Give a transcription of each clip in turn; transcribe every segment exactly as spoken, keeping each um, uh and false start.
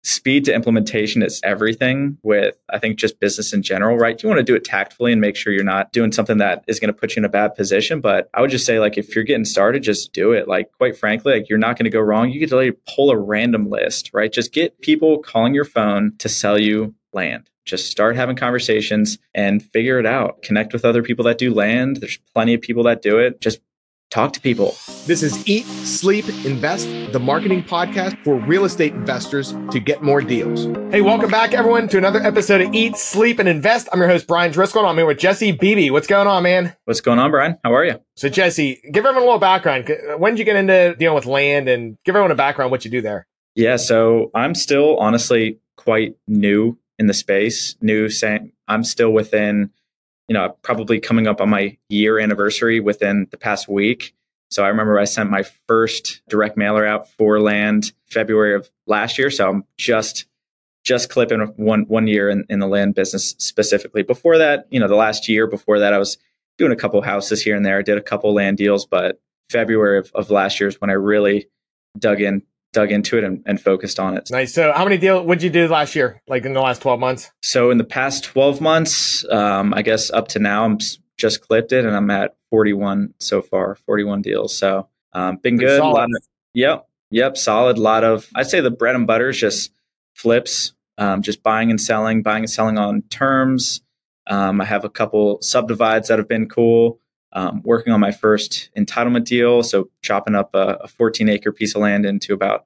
speed to implementation is everything with, I think, just business in general, right? You want to do it tactfully and make sure you're not doing something that is going to put you in a bad position. But I would just say, like, if you're getting started, just do it. Like, quite frankly, like, you're not going to go wrong. You get to like, pull a random list, right? Just get people calling your phone to sell you land. Just start having conversations and figure it out. Connect with other people that do land. There's plenty of people that do it. Just talk to people. This is Eat, Sleep, Invest, the marketing podcast for real estate investors to get more deals. Hey, welcome back, everyone, to another episode of Eat, Sleep, and Invest. I'm your host, Brian Driscoll. I'm here with Jesse Beebe. What's going on, man? What's going on, Brian? How are you? So, Jesse, give everyone a little background. When did you get into dealing with land, and give everyone a background what you do there? Yeah, so I'm still honestly quite new in the space. New saying I'm still within, you know, probably coming up on my year anniversary within the past week. So I remember I sent my first direct mailer out for land February of last year. So I'm just just clipping one one year in, in the land business specifically. Before that, you know, the last year before that, I was doing a couple houses here and there. I did a couple land deals, but February of, of last year is when I really dug in. dug into it and, and focused on it. Nice. So how many deals would you do last year, like in the last twelve months? So in the past twelve months, um, I guess up to now, I'm just clipped it and I'm at forty-one so far, forty-one deals. So um, been Pretty good. solid. A lot of, yep. Yep. Solid. A lot of, I'd say the bread and butter is just flips, um, just buying and selling, buying and selling on terms. Um, I have a couple subdivides that have been cool. Um, working on my first entitlement deal. So chopping up a, a fourteen acre piece of land into about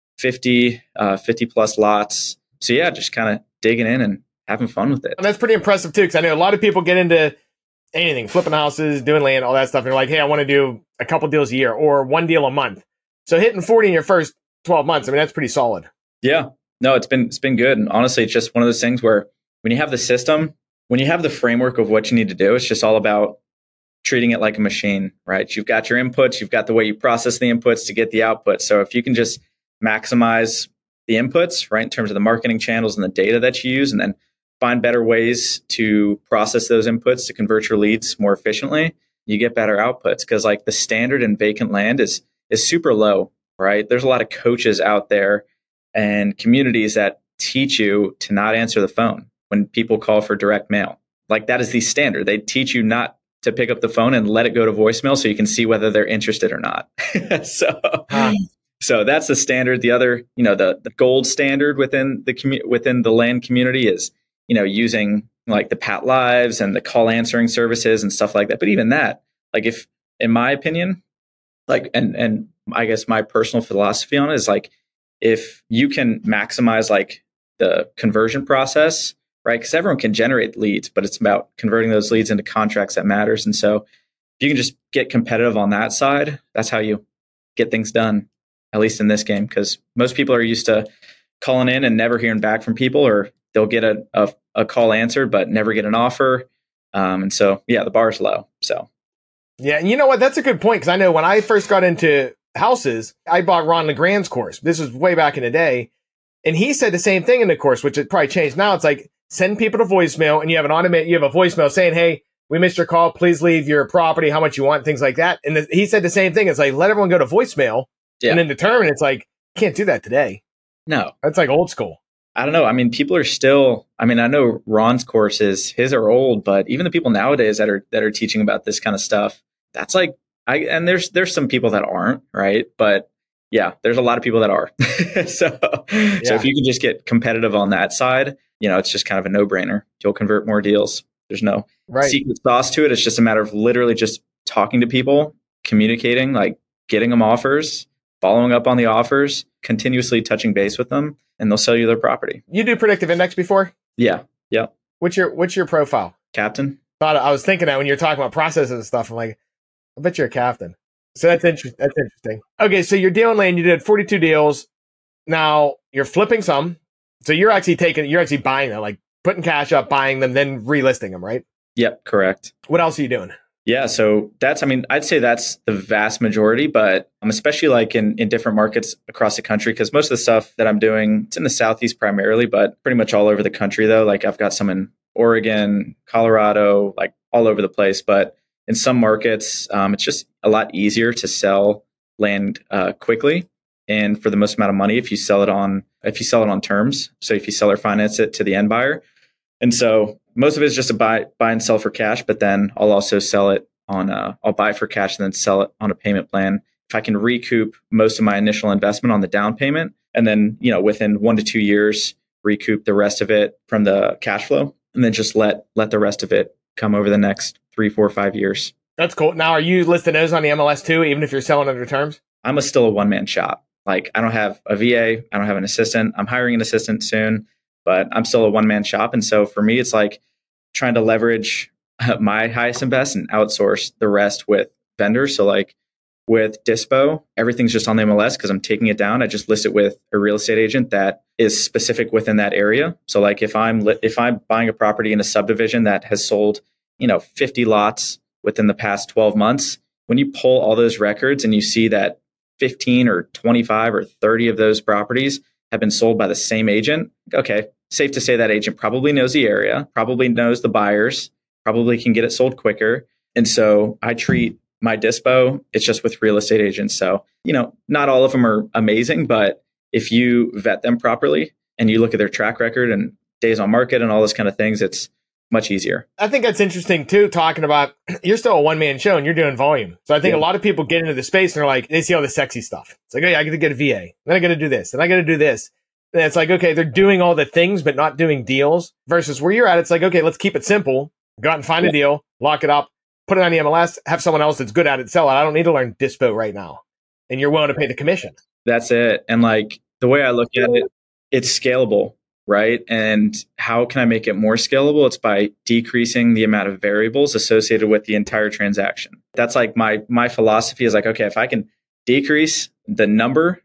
fifty, uh, fifty plus lots. So yeah, just kind of digging in and having fun with it. And that's pretty impressive too, because I know a lot of people get into anything, flipping houses, doing land, all that stuff. And they're like, hey, I want to do a couple deals a year or one deal a month. So hitting forty in your first twelve months, I mean, that's pretty solid. Yeah, no, it's been, it's been good. And honestly, it's just one of those things where when you have the system, when you have the framework of what you need to do, it's just all about treating it like a machine, right? You've got your inputs, you've got the way you process the inputs to get the output. So if you can just maximize the inputs, right, in terms of the marketing channels and the data that you use, and then find better ways to process those inputs to convert your leads more efficiently, you get better outputs. Because like the standard in vacant land is is super low, right? There's a lot of coaches out there and communities that teach you to not answer the phone when people call for direct mail. Like that is the standard. They teach you not to pick up the phone and let it go to voicemail so you can see whether they're interested or not. so, um, so that's the standard. The other, you know, the, the gold standard within the commu- within the land community is, you know, using like the Pat Lives and the call answering services and stuff like that. But even that, like if, in my opinion, like, and, and I guess my personal philosophy on it is like, if you can maximize like the conversion process, right? Because everyone can generate leads, but it's about converting those leads into contracts that matters. And so if you can just get competitive on that side, that's how you get things done, at least in this game. Because most people are used to calling in and never hearing back from people, or they'll get a, a, a call answered, but never get an offer. Um, and so, yeah, the bar is low. So, yeah. And you know what? That's a good point. Because I know when I first got into houses, I bought Ron LeGrand's course. This was way back in the day. And he said the same thing in the course, which it probably changed. Now it's like, send people to voicemail, and you have an automated, you have a voicemail saying, hey, we missed your call. Please leave your property, how much you want, things like that. And the, he said the same thing. It's like, let everyone go to voicemail yeah. and then determine. It's like, can't do that today. No. That's like old school. I don't know. I mean, people are still, I mean, I know Ron's courses, his are old, but even the people nowadays that are, that are teaching about this kind of stuff, that's like, I, and there's, there's some people that aren't, right? But yeah, there's a lot of people that are. so, yeah. so if you can just get competitive on that side, you know, it's just kind of a no-brainer. You'll convert more deals. There's no right. secret sauce to it. It's just a matter of literally just talking to people, communicating, like getting them offers, following up on the offers, continuously touching base with them, and they'll sell you their property. You do predictive index before? Yeah. Yeah. What's your What's your profile? Captain. Thought I was thinking that when you're talking about processes and stuff. I'm like, I bet you're a captain. So that's interesting. That's interesting. Okay, so you're dealing land. You did forty-two deals. Now you're flipping some. So you're actually taking, you're actually buying them, like putting cash up, buying them, then relisting them, right? Yep, correct. What else are you doing? Yeah, so that's, I mean, I'd say that's the vast majority, but I'm especially like in, in different markets across the country, because most of the stuff that I'm doing, it's in the Southeast primarily, but pretty much all over the country though. Like I've got some in Oregon, Colorado, like all over the place. But in some markets, um, it's just a lot easier to sell land uh, quickly in for the most amount of money if you sell it on if you sell it on terms. So if you sell or finance it to the end buyer. And so most of it is just a buy buy and sell for cash, but then I'll also sell it on a, I'll buy for cash and then sell it on a payment plan. If I can recoup most of my initial investment on the down payment, and then, you know, within one to two years, recoup the rest of it from the cash flow, and then just let let the rest of it come over the next three, four, five years. That's cool. Now, are you listing those on the M L S too, even if you're selling under terms? I'm a, still a one-man shop. Like, I don't have a V A. I don't have an assistant. I'm hiring an assistant soon, but I'm still a one-man shop. And so for me, it's like trying to leverage my highest and best and outsource the rest with vendors. So like with Dispo, everything's just on the M L S because I'm taking it down. I just list it with a real estate agent that is specific within that area. So like if I'm li- if I'm buying a property in a subdivision that has sold, you know, fifty lots within the past twelve months, when you pull all those records and you see that fifteen or twenty-five or thirty of those properties have been sold by the same agent, okay, safe to say that agent probably knows the area, probably knows the buyers, probably can get it sold quicker. And so I treat my Dispo, it's just with real estate agents. So, you know, not all of them are amazing, but if you vet them properly and you look at their track record and days on market and all those kind of things, it's much easier. I think that's interesting too, talking about you're still a one-man show and you're doing volume. So I think Yeah. a lot of people get into the space and they're like, they see all the sexy stuff. It's like, oh yeah, I got to get a V A. Then I got to do this. And I got to do this. And it's like, okay, they're doing all the things, but not doing deals versus where you're at. It's like, okay, let's keep it simple. Go out and find Yeah. a deal, lock it up, put it on the M L S, have someone else that's good at it sell it. I don't need to learn Dispo right now. And you're willing to pay the commission. That's it. And like the way I look at it, it's scalable, right? And how can I make it more scalable? It's by decreasing the amount of variables associated with the entire transaction. That's like my my philosophy is like, okay, if I can decrease the number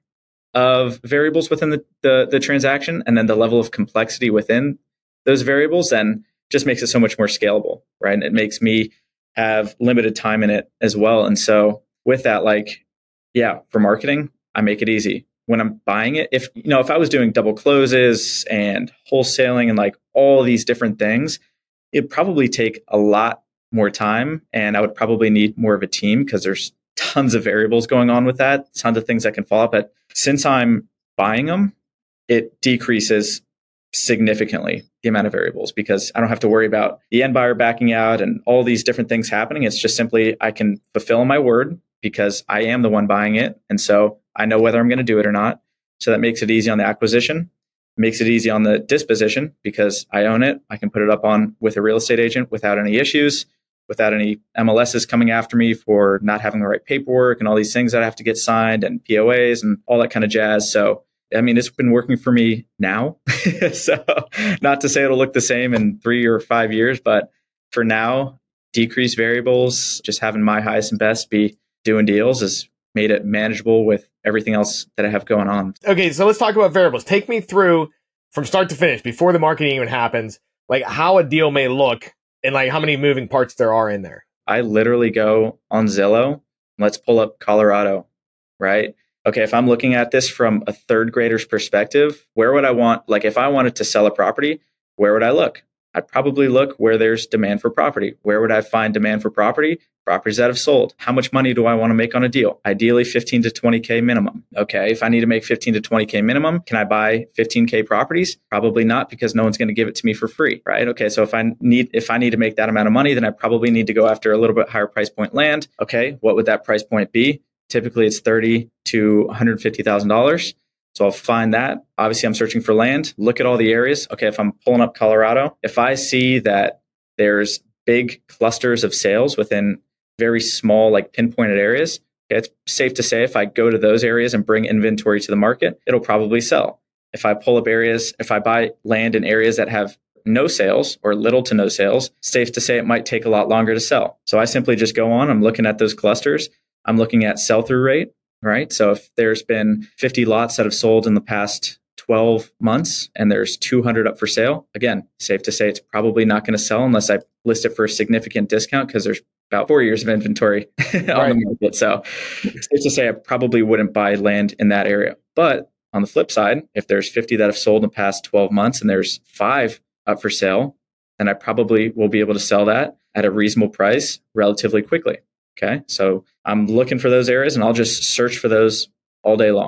of variables within the, the, the transaction and then the level of complexity within those variables, then just makes it so much more scalable, right? And it makes me have limited time in it as well. And so with that, like, yeah, for marketing, I make it easy. When I'm buying it, if, you know, if I was doing double closes and wholesaling and like all these different things, it'd probably take a lot more time and I would probably need more of a team because there's tons of variables going on with that, tons of things that can fall up. But since I'm buying them, it decreases significantly the amount of variables because I don't have to worry about the end buyer backing out and all these different things happening. It's just simply I can fulfill my word because I am the one buying it. And so I know whether I'm going to do it or not. So that makes it easy on the acquisition, makes it easy on the disposition because I own it. I can put it up on with a real estate agent without any issues, without any M L Ss coming after me for not having the right paperwork and all these things that I have to get signed and P O As and all that kind of jazz. So I mean, it's been working for me now. So not to say it'll look the same in three or five years, but for now, decrease variables, just having my highest and best be doing deals has made it manageable with everything else that I have going on. Okay, so let's talk about variables. Take me through from start to finish before the marketing even happens, like how a deal may look and like how many moving parts there are in there. I literally go on Zillow. Let's pull up Colorado, right? Okay, if I'm looking at this from a third grader's perspective, where would I want, like if I wanted to sell a property, where would I look? I'd probably look where there's demand for property. Where would I find demand for property? Properties that have sold. How much money do I want to make on a deal? Ideally fifteen to twenty K minimum. Okay, if I need to make fifteen to twenty K minimum, can I buy fifteen K properties? Probably not because no one's going to give it to me for free, right? Okay, so if I need if I need to make that amount of money, then I probably need to go after a little bit higher price point land. Okay, what would that price point be? Typically it's thirty to one hundred fifty thousand dollars. So I'll find that. Obviously, I'm searching for land. Look at all the areas. Okay, if I'm pulling up Colorado, if I see that there's big clusters of sales within very small, like pinpointed areas, okay, it's safe to say if I go to those areas and bring inventory to the market, it'll probably sell. If I pull up areas, if I buy land in areas that have no sales or little to no sales, safe to say it might take a lot longer to sell. So I simply just go on, I'm looking at those clusters. I'm looking at sell-through rate, right? So if there's been fifty lots that have sold in the past twelve months and there's two hundred up for sale, again, safe to say it's probably not going to sell unless I list it for a significant discount because there's about four years of inventory on Right. the market. So safe to say I probably wouldn't buy land in that area. But on the flip side, if there's fifty that have sold in the past twelve months and there's five up for sale, then I probably will be able to sell that at a reasonable price relatively quickly. Okay, so I'm looking for those areas and I'll just search for those all day long,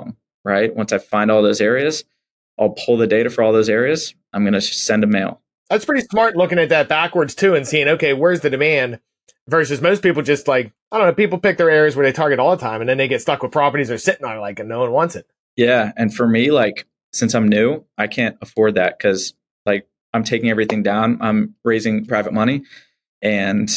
right? Once I find all those areas, I'll pull the data for all those areas. I'm going to send a mail. That's pretty smart looking at that backwards too and seeing, okay, where's the demand versus most people just like, I don't know, people pick their areas where they target all the time and then they get stuck with properties they're sitting on like and no one wants it. Yeah. And for me, like, since I'm new, I can't afford that because like I'm taking everything down. I'm raising private money and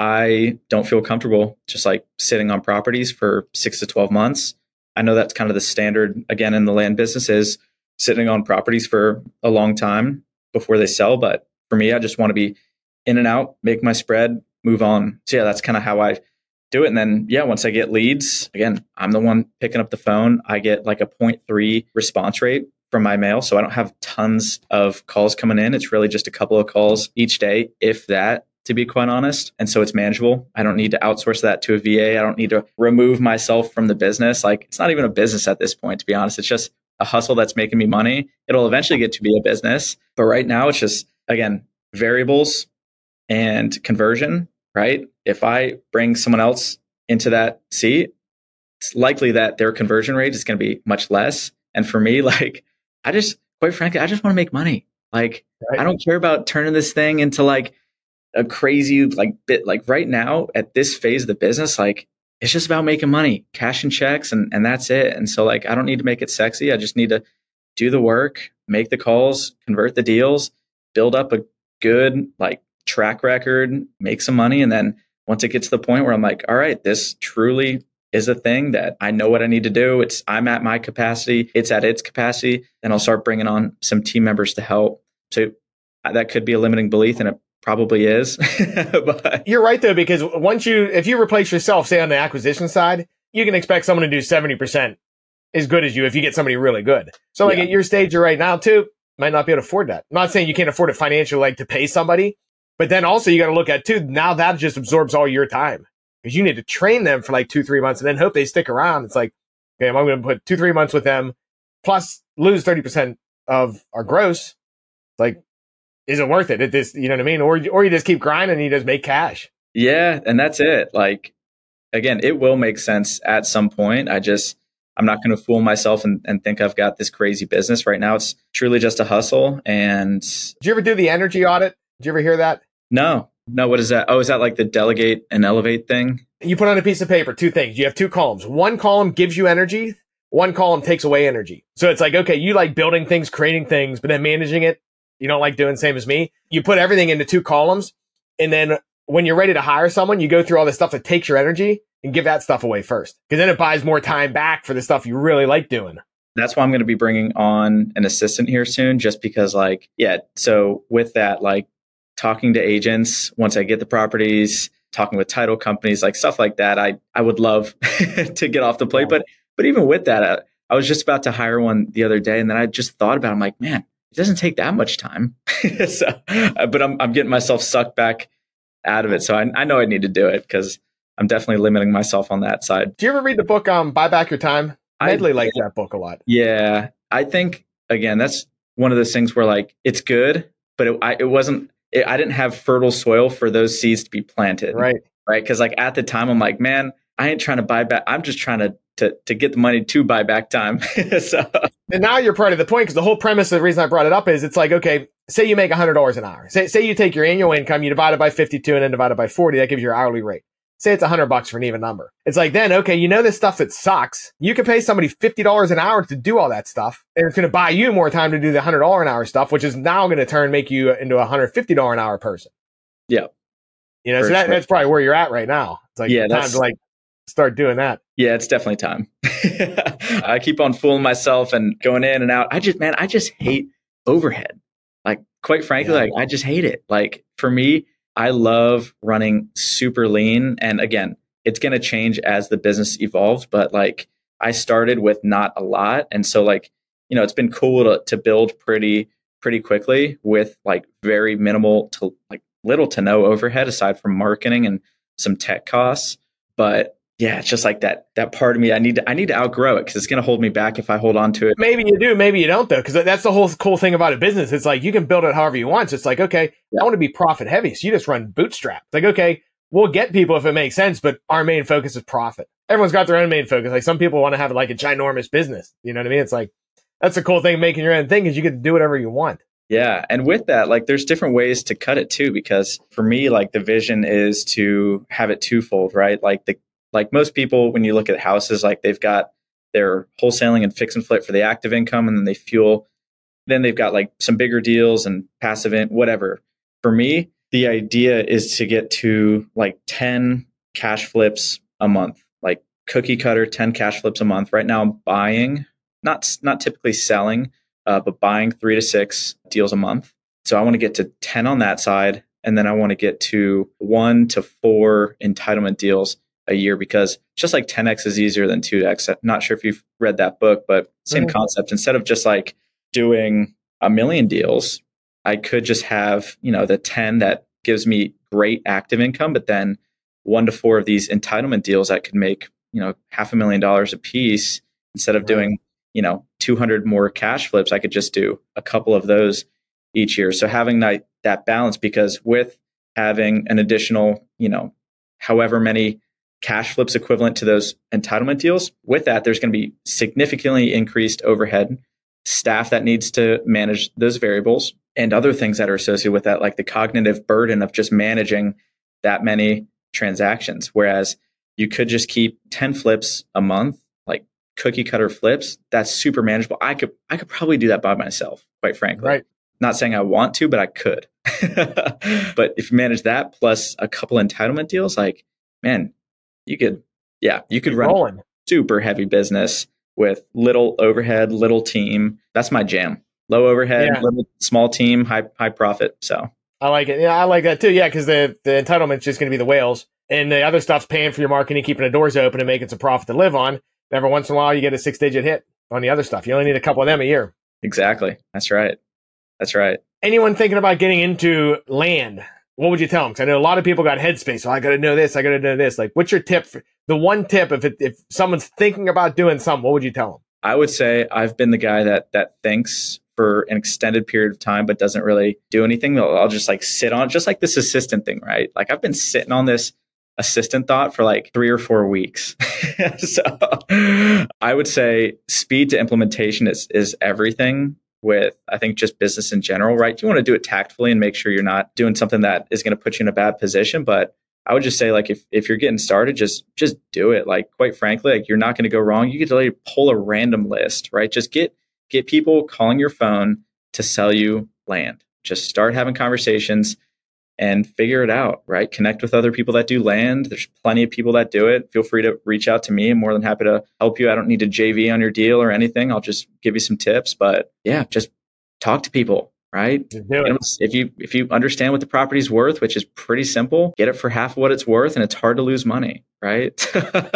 I don't feel comfortable just like sitting on properties for six to twelve months. I know that's kind of the standard again in the land business is sitting on properties for a long time before they sell. But for me, I just want to be in and out, make my spread, move on. So yeah, that's kind of how I do it. And then, yeah, once I get leads, again, I'm the one picking up the phone. I get like a zero point three response rate from my mail. So I don't have tons of calls coming in. It's really just a couple of calls each day, if that, to be quite honest. And so it's manageable. I don't need to outsource that to a V A. I don't need to remove myself from the business. Like it's not even a business at this point, to be honest. It's just a hustle that's making me money. It'll eventually get to be a business. But right now it's just, again, variables and conversion, right? If I bring someone else into that seat, it's likely that their conversion rate is going to be much less. And for me, like, I just, quite frankly, I just want to make money. Like, right. I don't care about turning this thing into like a crazy, like bit, like right now at this phase of the business, like it's just about making money, cashing checks, and, and that's it. And so like, I don't need to make it sexy. I just need to do the work, make the calls, convert the deals, build up a good like track record, make some money. And then once it gets to the point where I'm like, all right, this truly is a thing that I know what I need to do. It's I'm at my capacity. It's at its capacity. Then I'll start bringing on some team members to help. So that could be a limiting belief, and it probably is. But you're right though, because once you, if you replace yourself, say on the acquisition side, you can expect someone to do seventy percent as good as you if you get somebody really good. So like yeah. at your stage you're right now too, might not be able to afford that. I'm not saying you can't afford it financially, like to pay somebody, but then also you got to look at too, now that just absorbs all your time because you need to train them for like two, three months and then hope they stick around. It's like, okay, I'm going to put two, three months with them plus lose thirty percent of our gross. Like, is it worth it? It just, you know what I mean? Or, or you just keep grinding and you just make cash. Yeah. And that's it. Like, again, it will make sense at some point. I just, I'm not going to fool myself and, and think I've got this crazy business right now. It's truly just a hustle. And did you ever do the energy audit? Did you ever hear that? No, no. What is that? Oh, is that like the delegate and elevate thing? You put on a piece of paper, two things. You have two columns. One column gives you energy. One column takes away energy. So it's like, okay, you like building things, creating things, but then managing it, you don't like doing the same as me. You put everything into two columns. And then when you're ready to hire someone, you go through all the stuff that takes your energy and give that stuff away first. Because then it buys more time back for the stuff you really like doing. That's why I'm going to be bringing on an assistant here soon, just because like, yeah. So with that, like talking to agents, once I get the properties, talking with title companies, like stuff like that, I, I would love to get off the plate. But, but even with that, I, I was just about to hire one the other day. And then I just thought about it. I'm like, man, it doesn't take that much time. so, uh, but I'm, I'm getting myself sucked back out of it. So I, I know I need to do it because I'm definitely limiting myself on that side. Do you ever read the book, um, Buy Back Your Time? Medley likes that book a lot. Yeah. I think, again, that's one of those things where like, it's good, but it, I, it wasn't, it, I didn't have fertile soil for those seeds to be planted. Right. Right. Cause like at the time I'm like, man, I ain't trying to buy back. I'm just trying to, to, to get the money to buy back time. so. And now you're part of the point because the whole premise of the reason I brought it up is it's like, okay, say you make one hundred dollars an hour. Say, say you take your annual income, you divide it by fifty-two and then divide it by forty. That gives you your hourly rate. Say it's one hundred bucks for an even number. It's like, then, okay, you know this stuff that sucks. You can pay somebody fifty dollars an hour to do all that stuff. And it's going to buy you more time to do the one hundred dollars an hour stuff, which is now going to turn, make you into a one hundred fifty dollars an hour person. Yeah. You know, for so that, sure. That's probably where you're at right now. It's like, yeah, time to like start doing that. Yeah, it's definitely time. I keep on fooling myself and going in and out. I just, man, I just hate overhead. Like, quite frankly, yeah. like I just hate it. Like for me, I love running super lean. And again, it's going to change as the business evolves. But like I started with not a lot. And so like, you know, it's been cool to, to build pretty, pretty quickly with like very minimal to like little to no overhead aside from marketing and some tech costs. But yeah, it's just like that, that part of me, I need to, I need to outgrow it because it's going to hold me back if I hold on to it. Maybe you do, maybe you don't though. Cause that's the whole cool thing about a business. It's like, you can build it however you want. So it's like, okay, yeah. I want to be profit heavy. So you just run bootstrap. It's like, okay, we'll get people if it makes sense, but our main focus is profit. everyone's got their own main focus. Like some people want to have like a ginormous business. You know what I mean? It's like, that's the cool thing, making your own thing, is you get to do whatever you want. Yeah. And with that, like there's different ways to cut it too, because for me, like the vision is to have it twofold, right? Like the, like most people, when you look at houses, like they've got their wholesaling and fix and flip for the active income, and then they fuel, then they've got like some bigger deals and passive in, whatever. For me, the idea is to get to like ten cash flips a month, like cookie cutter, ten cash flips a month. Right now I'm buying, not, not typically selling, uh, but buying three to six deals a month. So I want to get to ten on that side. And then I want to get to one to four entitlement deals a year, because just like ten X is easier than two X. I'm not sure if you've read that book, but same mm-hmm. concept. Instead of just like doing a million deals, I could just have, you know, the ten that gives me great active income, but then one to four of these entitlement deals that could make, you know, half a million dollars a piece. Instead of right. doing, you know, two hundred more cash flips, I could just do a couple of those each year. So having that, that balance, because with having an additional, you know, however many cash flips equivalent to those entitlement deals, with that, there's going to be significantly increased overhead, staff that needs to manage those variables, and other things that are associated with that, like the cognitive burden of just managing that many transactions. Whereas you could just keep ten flips a month, like cookie cutter flips. That's super manageable. I could, I could probably do that by myself, quite frankly. Right. Not saying I want to, but I could. But if you manage that plus a couple entitlement deals, like, man, you could, yeah, you could run rolling. a super heavy business with little overhead, little team. That's my jam. Low overhead, yeah. little small team, high high profit. So I like it. Yeah, I like that too. Yeah, because the the entitlement's just going to be the whales, and the other stuff's paying for your marketing, keeping the doors open, and making some profit to live on. Every once in a while, you get a six digit hit on the other stuff. You only need a couple of them a year. Exactly. That's right. That's right. Anyone thinking about getting into land, what would you tell them? Because I know a lot of people got headspace. So I got to know this. I got to know this. Like, what's your tip? For, the one tip, if it, if someone's thinking about doing something, what would you tell them? I would say I've been the guy that that thinks for an extended period of time, but doesn't really do anything. I'll, I'll just like sit on, just like this assistant thing, right? Like I've been sitting on this assistant thought for like three or four weeks. So I would say speed to implementation is is everything. With, I think, just business in general, right? You want to do it tactfully and make sure you're not doing something that is going to put you in a bad position. But I would just say, like, if, if you're getting started, just just do it. Like, quite frankly, like you're not going to go wrong. You could like pull a random list, right? Just get get people calling your phone to sell you land. Just start having conversations and figure it out, right? Connect with other people that do land. There's plenty of people that do it. Feel free to reach out to me. I'm more than happy to help you. I don't need to J V on your deal or anything. I'll just give you some tips. But yeah, just talk to people, right? If you if you understand what the property's worth, which is pretty simple, get it for half of what it's worth, and it's hard to lose money, right? So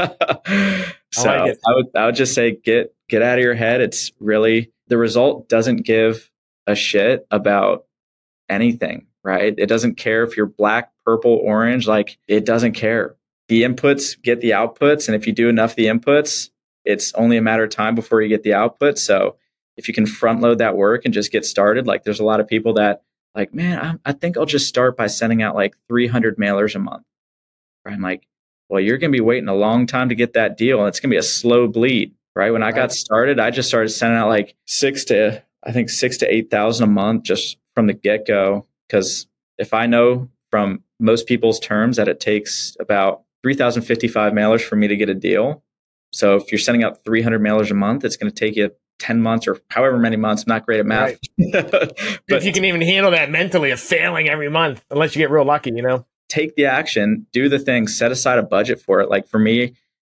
I, like I would I would just say get get out of your head. It's really, the result doesn't give a shit about anything. Right? It doesn't care if you're black, purple, orange, like it doesn't care. The inputs get the outputs. And if you do enough of the inputs, it's only a matter of time before you get the output. So if you can front load that work and just get started, like there's a lot of people that like, man, I, I think I'll just start by sending out like three hundred mailers a month. Right? I'm like, well, you're going to be waiting a long time to get that deal. And it's going to be a slow bleed. Right? When I got started, I just started sending out like six to, I think six to eight thousand a month just from the get go. Because if I know from most people's terms that it takes about three thousand fifty-five mailers for me to get a deal. So if you're sending out three hundred mailers a month, it's going to take you ten months or however many months. I'm not great at math. Right. But if you can even handle that mentally of failing every month, unless you get real lucky, you know? Take the action, do the thing, set aside a budget for it. Like for me,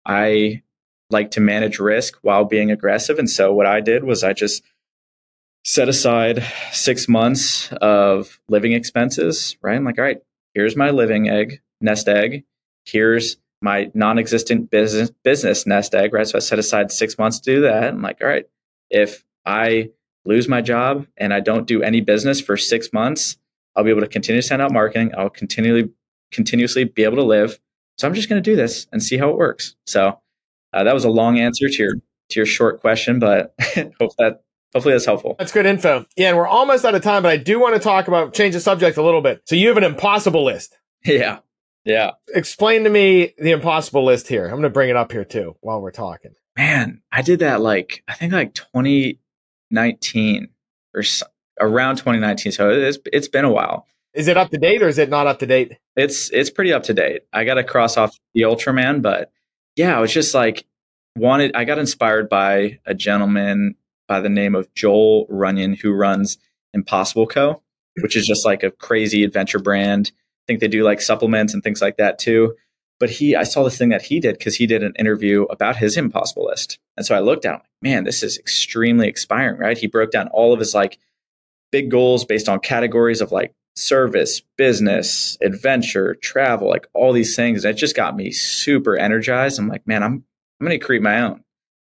I like to manage risk while being aggressive. And so what I did was I just set aside six months of living expenses, right? I'm like, all right, here's my living egg, nest egg. Here's my non-existent business business nest egg, right? So I set aside six months to do that. I'm like, all right, if I lose my job and I don't do any business for six months, I'll be able to continue to send out marketing. I'll continually, continuously be able to live. So I'm just going to do this and see how it works. So uh, that was a long answer to your to your short question, but hope that. Hopefully that's helpful. That's good info. Yeah, and we're almost out of time, but I do want to talk about, change the subject a little bit. So you have an impossible list. Yeah. Yeah. Explain to me the impossible list here. I'm going to bring it up here too while we're talking. Man, I did that like, I think like twenty nineteen or so, around twenty nineteen. So it's, it's been a while. Is it up to date or is it not up to date? It's, it's pretty up to date. I got to cross off the Ultraman, but yeah, I was just like, wanted, I got inspired by a gentleman by the name of Joel Runyon, who runs Impossible Co., which is just like a crazy adventure brand. I think they do like supplements and things like that too. But he, I saw this thing that he did because he did an interview about his impossible list. And so I looked at him, like, man, this is extremely inspiring, right? He broke down all of his like big goals based on categories of like service, business, adventure, travel, like all these things. And it just got me super energized. I'm like, man, I'm, I'm going to create my own.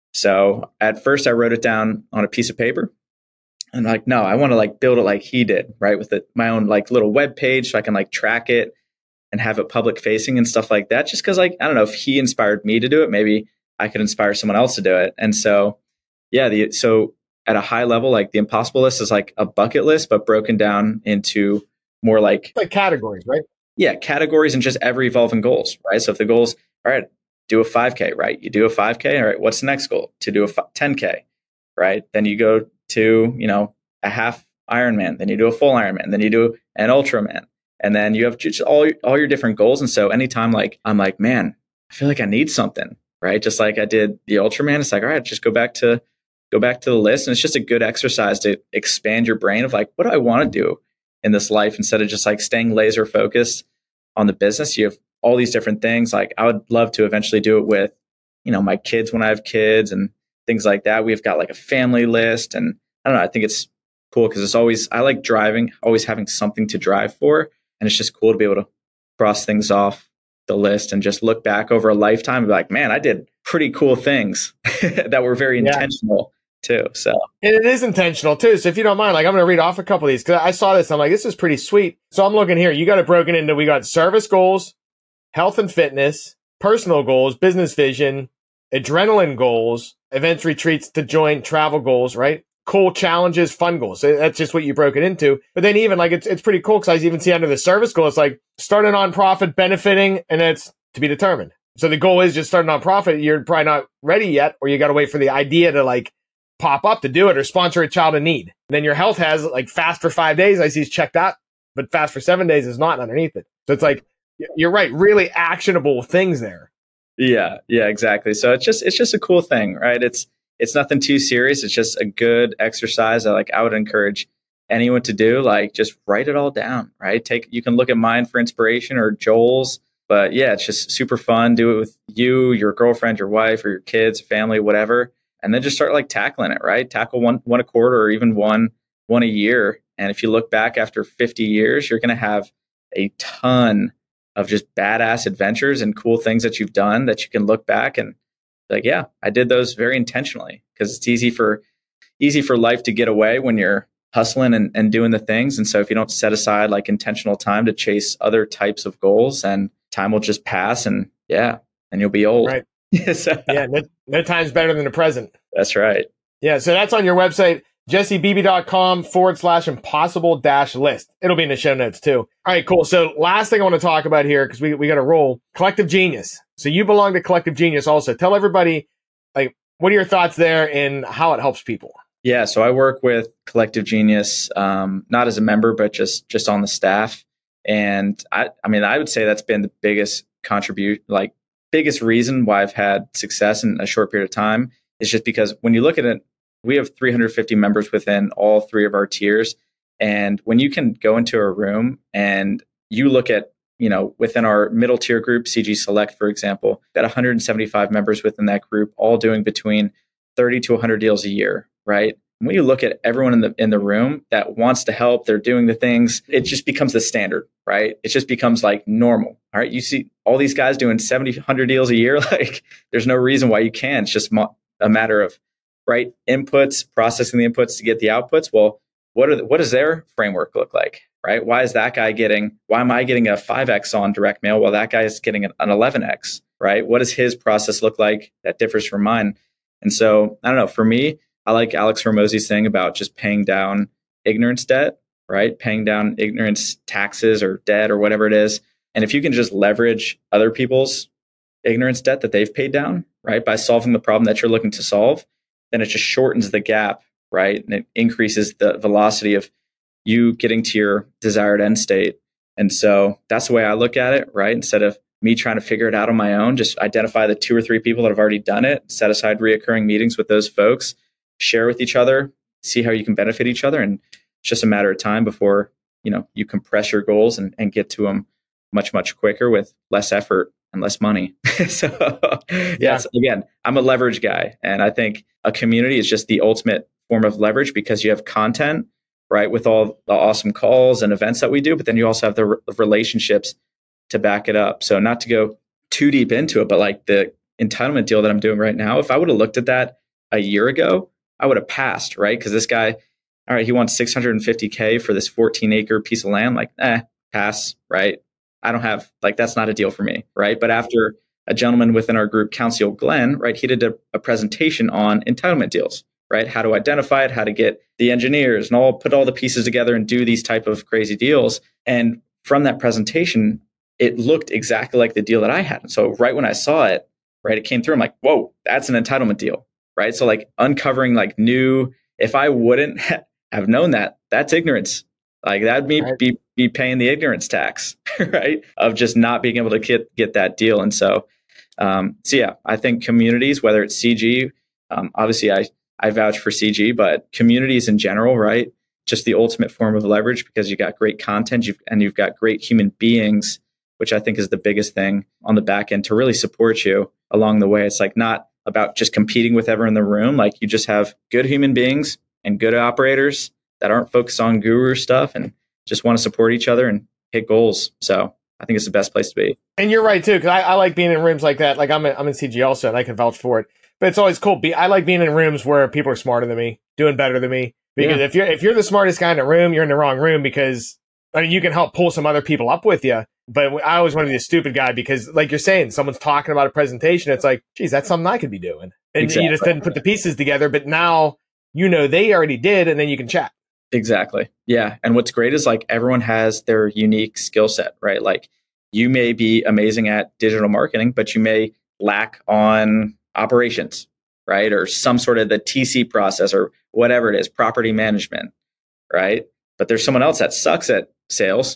So at first I wrote it down on a piece of paper and like, no, I want to like build it like he did, right? With it, my own like little web page so I can like track it and have it public facing and stuff like that. Just because like, I don't know if he inspired me to do it, maybe I could inspire someone else to do it. And so, yeah, the, so at a high level, like the impossible list is like a bucket list, but broken down into more like, like categories, right? Yeah. Categories and just ever evolving goals, right? So if the goals, all right, do a five K, right? You do a five K. All right. What's the next goal? To do a ten K, right? Then you go to, you know, a half Ironman, then you do a full Ironman, then you do an Ultraman. And then you have just all, all your different goals. And so anytime like, I'm like, man, I feel like I need something, right? Just like I did the Ultraman, it's like, all right, just go back to, go back to the list. And it's just a good exercise to expand your brain of like, what do I want to do in this life? Instead of just like staying laser focused on the business, you have all these different things. Like I would love to eventually do it with, you know, my kids when I have kids and things like that. We've got like a family list. And I don't know, I think it's cool because it's always, I like driving, always having something to drive for. And it's just cool to be able to cross things off the list and just look back over a lifetime and be like, man, I did pretty cool things that were very Yeah. intentional too. So, and it is intentional too. So if you don't mind, like I'm going to read off a couple of these because I saw this. I'm like, this is pretty sweet. So I'm looking here. You got it broken into, we got service goals, health and fitness, personal goals, business vision, adrenaline goals, events, retreats to join, travel goals, right? Cool challenges, fun goals. So that's just what you broke it into. But then even like, it's, it's pretty cool because I even see under the service goal, it's like start a nonprofit benefiting and it's to be determined. So the goal is just start a nonprofit. You're probably not ready yet, or you got to wait for the idea to like pop up to do it or sponsor a child in need. And then your health has like fast for five days. I see it's checked out, but fast for seven days is not underneath it. So it's like, you're right. Really actionable things there. Yeah. Yeah, exactly. So it's just, it's just a cool thing, right? It's, it's nothing too serious. It's just a good exercise that like I would encourage anyone to do. Like just write it all down, right? Take, you can look at mine for inspiration or Joel's, but yeah, it's just super fun. Do it with you, your girlfriend, your wife, or your kids, family, whatever. And then just start like tackling it, right? Tackle one, one a quarter or even one, one a year. And if you look back after fifty years, you're going to have a ton of just badass adventures and cool things that you've done that you can look back and like, yeah, I did those very intentionally because it's easy for, easy for life to get away when you're hustling and, and doing the things. And so if you don't set aside like intentional time to chase other types of goals, and time will just pass and yeah, and you'll be old. Right. So, yeah. No, no time's better than the present. That's right. Yeah. So that's on your website, jessebeebe.com forward slash impossible dash list. It'll be in the show notes too. All right, cool. So last thing I want to talk about here, because we, we got to roll, Collective Genius. So you belong to Collective Genius also. Tell everybody, like, what are your thoughts there and how it helps people? Yeah. So I work with Collective Genius, um, not as a member, but just, just on the staff. And I, I mean, I would say that's been the biggest contribute, like biggest reason why I've had success in a short period of time is just because when you look at it, we have three hundred fifty members within all three of our tiers. And when you can go into a room and you look at, you know, within our middle tier group, C G Select, for example, got one hundred seventy-five members within that group, all doing between thirty to one hundred deals a year, right? And when you look at everyone in the in the room that wants to help, they're doing the things, it just becomes the standard, right? It just becomes like normal. All right. You see all these guys doing seventy, one hundred deals a year. Like there's no reason why you can't. It's just mo- a matter of right inputs, processing the inputs to get the outputs. Well, what are the, what does their framework look like, right? Why is that guy getting, why am I getting a five X on direct mail while that guy is getting an, an eleven X, right? What does his process look like that differs from mine? And so, I don't know, for me, I like Alex Hormozi's thing about just paying down ignorance debt, right? Paying down ignorance taxes or debt or whatever it is. And if you can just leverage other people's ignorance debt that they've paid down, right, by solving the problem that you're looking to solve, then it just shortens the gap, right? And it increases the velocity of you getting to your desired end state. And so that's the way I look at it, right? Instead of me trying to figure it out on my own, just identify the two or three people that have already done it, set aside reoccurring meetings with those folks, share with each other, see how you can benefit each other. And it's just a matter of time before, you know, you compress your goals and, and get to them much, much quicker with less effort and less money. So yes, yeah. Again, I'm a leverage guy. And I think a community is just the ultimate form of leverage because you have content, right, with all the awesome calls and events that we do, but then you also have the re- relationships to back it up. So not to go too deep into it, but like the entitlement deal that I'm doing right now, if I would have looked at that a year ago, I would have passed, right? Because this guy, all right, he wants six hundred fifty K for this fourteen acre piece of land. Like, eh, pass, right? I don't have, like, that's not a deal for me, right? But after a gentleman within our group, Council Glenn, right, he did a, a presentation on entitlement deals, right? How to identify it, how to get the engineers and all, put all the pieces together and do these type of crazy deals. And from that presentation, it looked exactly like the deal that I had. And so right when I saw it, right, it came through. I'm like, whoa, that's an entitlement deal, right? So like uncovering like new, if I wouldn't have known that, that's ignorance. Like that'd be, right. be, be paying the ignorance tax, right? Of just not being able to get, get that deal. And so, um, so yeah, I think communities, whether it's C G, um, obviously I, I vouch for C G, but communities in general, right? Just the ultimate form of leverage because you got great content you've, and you've got great human beings, which I think is the biggest thing on the back end to really support you along the way. It's like not about just competing with everyone in the room. Like you just have good human beings and good operators that aren't focused on guru stuff and just want to support each other and hit goals. So I think it's the best place to be. And you're right too, because I, I like being in rooms like that. Like I'm in, I'm in C G also, and I can vouch for it. But it's always cool. Be, I like being in rooms where people are smarter than me, doing better than me. Because yeah. if you're if you're the smartest guy in the room, you're in the wrong room because I mean you can help pull some other people up with you. But I always want to be a stupid guy because, like you're saying, someone's talking about a presentation. It's like, geez, that's something I could be doing. And exactly. You just didn't put the pieces together. But now you know they already did, and then you can chat. Exactly. Yeah. And what's great is like everyone has their unique skill set, right? Like you may be amazing at digital marketing, but you may lack on operations, right? Or some sort of the T C process or whatever it is, property management, right? But there's someone else that sucks at sales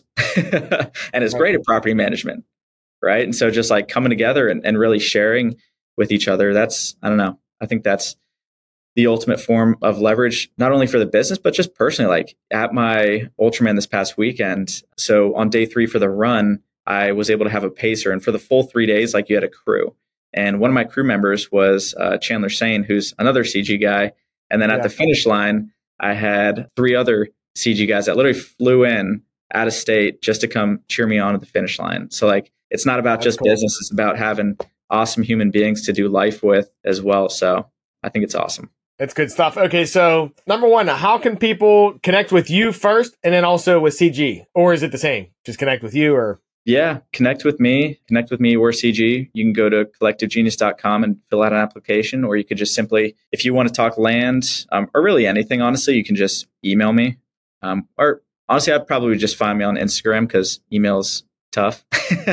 and is great at property management, right? And so just like coming together and, and really sharing with each other, that's, I don't know, I think that's the ultimate form of leverage, not only for the business, but just personally, like at my Ultraman this past weekend. So on day three for the run, I was able to have a pacer. And for the full three days, like you had a crew. And one of my crew members was uh, Chandler Sane, who's another C G guy. And then at yeah. the finish line, I had three other C G guys that literally flew in out of state just to come cheer me on at the finish line. So like, it's not about That's just cool. business. It's about having awesome human beings to do life with as well. So I think it's awesome. That's good stuff. Okay. So number one, how can people connect with you first and then also with C G? Or is it the same? Just connect with you or? Yeah. Connect with me, connect with me or C G. You can go to collective genius dot com and fill out an application, or you could just simply, if you want to talk land um, or really anything, honestly, you can just email me. Um, or honestly, I'd probably just find me on Instagram because email's tough.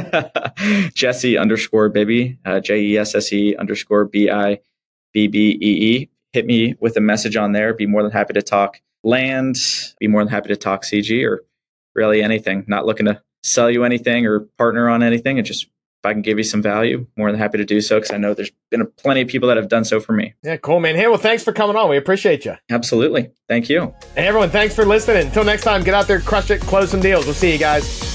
Jesse underscore Bibby, uh, J E S S E underscore B I B B E E. Hit me with a message on there. Be more than happy to talk land. Be more than happy to talk C G or really anything. Not looking to sell you anything or partner on anything. It just, if I can give you some value, more than happy to do so because I know there's been plenty of people that have done so for me. Yeah, cool, man. Hey, well, thanks for coming on. We appreciate you. Absolutely. Thank you. And everyone, thanks for listening. Until next time, get out there, crush it, close some deals. We'll see you guys.